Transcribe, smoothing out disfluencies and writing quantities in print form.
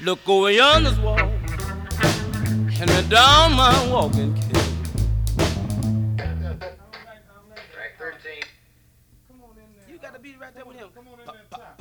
Look over yonder's wall, and me down my walking cane. Track 13. You got to be right there with him.